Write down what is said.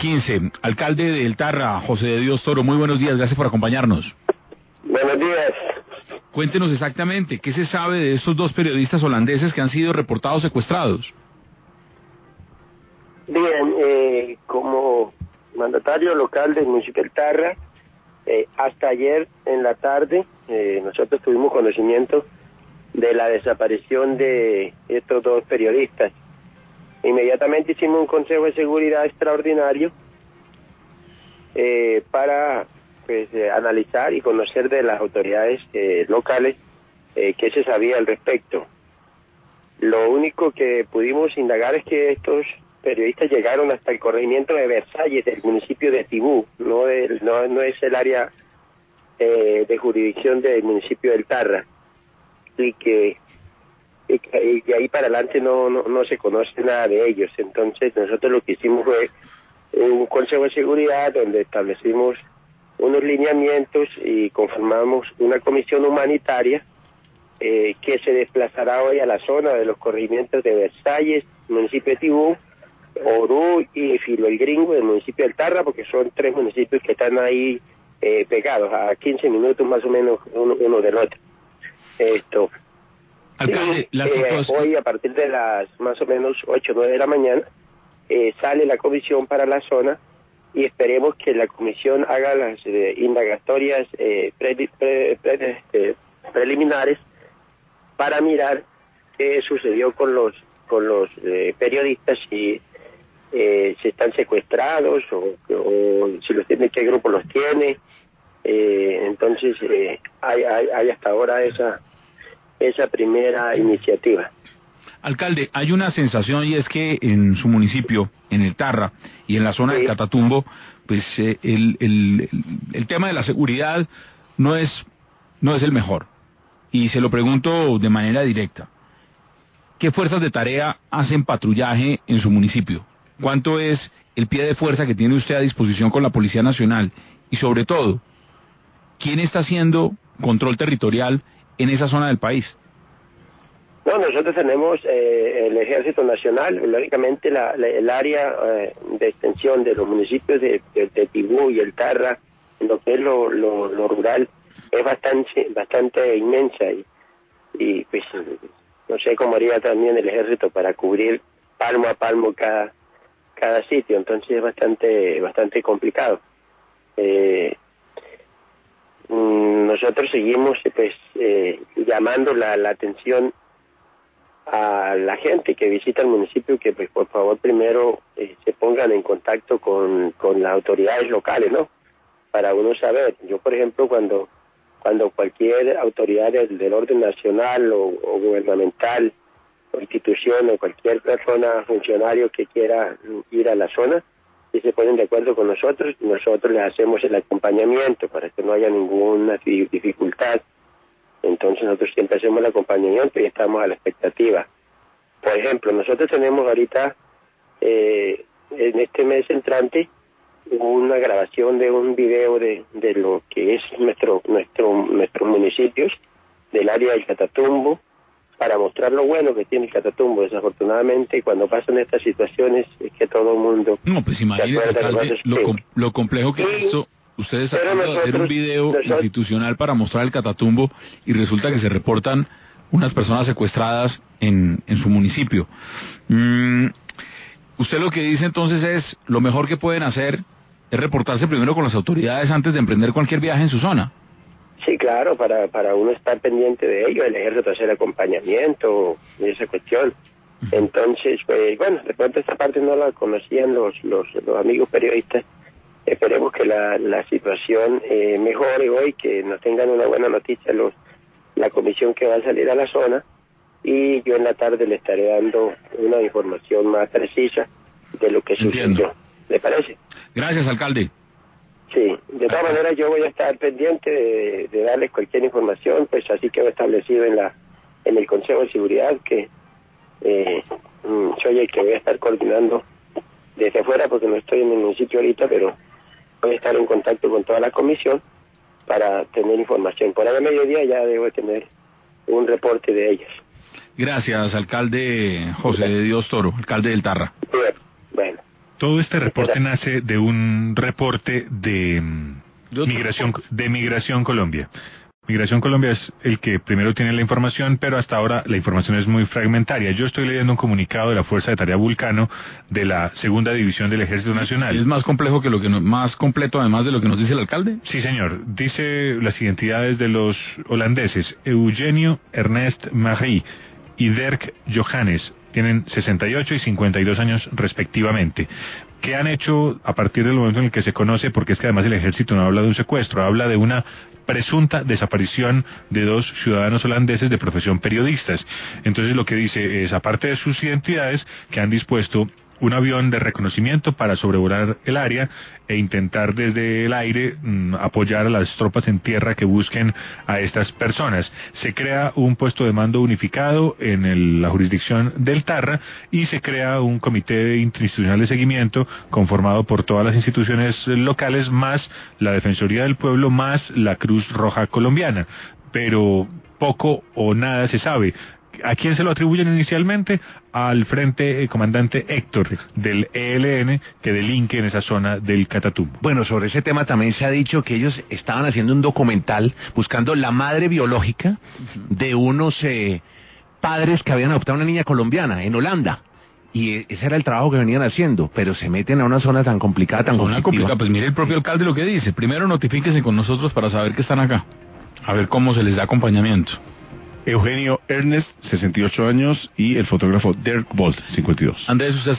15. Alcalde del Tarra, José de Dios Toro, muy buenos días, gracias por acompañarnos. Buenos días. Cuéntenos exactamente, ¿qué se sabe de estos dos periodistas holandeses que han sido reportados secuestrados? Bien, como mandatario local del municipio del Tarra, hasta ayer en la tarde nosotros tuvimos conocimiento de la desaparición de estos dos periodistas. Inmediatamente hicimos un consejo de seguridad extraordinario para analizar y conocer de las autoridades locales qué se sabía al respecto. Lo único que pudimos indagar es que estos periodistas llegaron hasta el corregimiento de Versalles del municipio de Tibú, no es el área de jurisdicción del municipio del Tarra, y que de ahí para adelante no se conoce nada de ellos. Entonces nosotros lo que hicimos fue un consejo de seguridad donde establecimos unos lineamientos y conformamos una comisión humanitaria que se desplazará hoy a la zona de los corregimientos de Versalles, municipio de Tibú, Orú y Filo el Gringo del municipio del Tarra, porque son tres municipios que están ahí pegados a 15 minutos más o menos uno del otro. Alcalde, hoy a partir de las más o menos 8 o 9 de la mañana sale la comisión para la zona y esperemos que la comisión haga las indagatorias preliminares para mirar qué sucedió con los periodistas, si están secuestrados o si los tiene, qué grupo los tiene. Entonces hay hasta ahora esa primera iniciativa. Alcalde, hay una sensación y es que en su municipio, en el Tarra y en la zona de Catatumbo, pues el tema de la seguridad no es el mejor. Y se lo pregunto de manera directa. ¿Qué fuerzas de tarea hacen patrullaje en su municipio? ¿Cuánto es el pie de fuerza que tiene usted a disposición con la Policía Nacional? Y sobre todo, ¿quién está haciendo control territorial en esa zona del país? No, nosotros tenemos el Ejército Nacional. Lógicamente el área de extensión de los municipios de Tibú y el Tarra, en lo que es lo rural, es bastante inmensa y pues no sé cómo haría también el Ejército para cubrir palmo a palmo cada sitio. Entonces es bastante complicado. Nosotros seguimos llamando la atención a la gente que visita el municipio que pues por favor primero se pongan en contacto con las autoridades locales, ¿no? Para uno saber. Yo por ejemplo cuando cualquier autoridad del orden nacional o gubernamental o institución o cualquier persona, funcionario que quiera ir a la zona, y se ponen de acuerdo con nosotros les hacemos el acompañamiento para que no haya ninguna dificultad. Entonces nosotros siempre hacemos el acompañamiento y estamos a la expectativa. Por ejemplo, nosotros tenemos ahorita, en este mes entrante, una grabación de un video de lo que es nuestros municipios, del área del Catatumbo, para mostrar lo bueno que tiene el Catatumbo. Desafortunadamente, cuando pasan estas situaciones, es que todo el mundo... No, pues imagínese, alcalde, lo complejo que es esto. Ustedes acaban de hacer un video institucional para mostrar el Catatumbo y resulta que se reportan unas personas secuestradas en su municipio. Usted lo que dice entonces es, lo mejor que pueden hacer es reportarse primero con las autoridades antes de emprender cualquier viaje en su zona. Sí, claro, para uno estar pendiente de ello, el Ejército hacer acompañamiento y esa cuestión. Entonces, pues bueno, de pronto esta parte no la conocían los amigos periodistas. Esperemos que la situación mejore hoy, que nos tengan una buena noticia la comisión que va a salir a la zona, y yo en la tarde le estaré dando una información más precisa de lo que sucedió. ¿Le parece? Gracias, alcalde. Sí, de todas maneras yo voy a estar pendiente de darles cualquier información, pues así quedó establecido en el Consejo de Seguridad que soy el que voy a estar coordinando desde afuera porque no estoy en el municipio ahorita, pero voy a estar en contacto con toda la comisión para tener información. Por ahí a mediodía ya debo tener un reporte de ellas. Gracias, alcalde José de Dios Toro, alcalde del Tarra. Bueno. todo este reporte nace de un reporte de Migración Colombia. Migración Colombia es el que primero tiene la información, pero hasta ahora la información es muy fragmentaria. Yo estoy leyendo un comunicado de la Fuerza de Tarea Vulcano de la Segunda División del Ejército Nacional. ¿Es más complejo que más completo además de lo que nos dice el alcalde? Sí, señor. Dice las identidades de los holandeses: Eugenio Ernest Marie y Dirk Johannes. Tienen 68 y 52 años respectivamente. ¿Qué han hecho a partir del momento en el que se conoce? Porque es que además el ejército no habla de un secuestro, habla de una presunta desaparición de 2 ciudadanos holandeses de profesión periodistas. Entonces lo que dice es, aparte de sus identidades, que han dispuesto un avión de reconocimiento para sobrevolar el área e intentar desde el aire apoyar a las tropas en tierra que busquen a estas personas. Se crea un puesto de mando unificado en la jurisdicción del Tarra y se crea un comité interinstitucional de seguimiento conformado por todas las instituciones locales, más la Defensoría del Pueblo, más la Cruz Roja Colombiana. Pero poco o nada se sabe. ¿A quién se lo atribuyen inicialmente? Al frente comandante Héctor del ELN, que delinque en esa zona del Catatumbo. Bueno, sobre ese tema también se ha dicho que ellos estaban haciendo un documental buscando la madre biológica de unos padres que habían adoptado una niña colombiana en Holanda. Y ese era el trabajo que venían haciendo, pero se meten a una zona tan complicada, tan conflictiva. Pues mire el propio alcalde lo que dice. Primero notifíquese con nosotros para saber que están acá. A ver cómo se les da acompañamiento. Eugenio Ernest, 68 años, y el fotógrafo Dirk Bolt, 52. Andrés, usted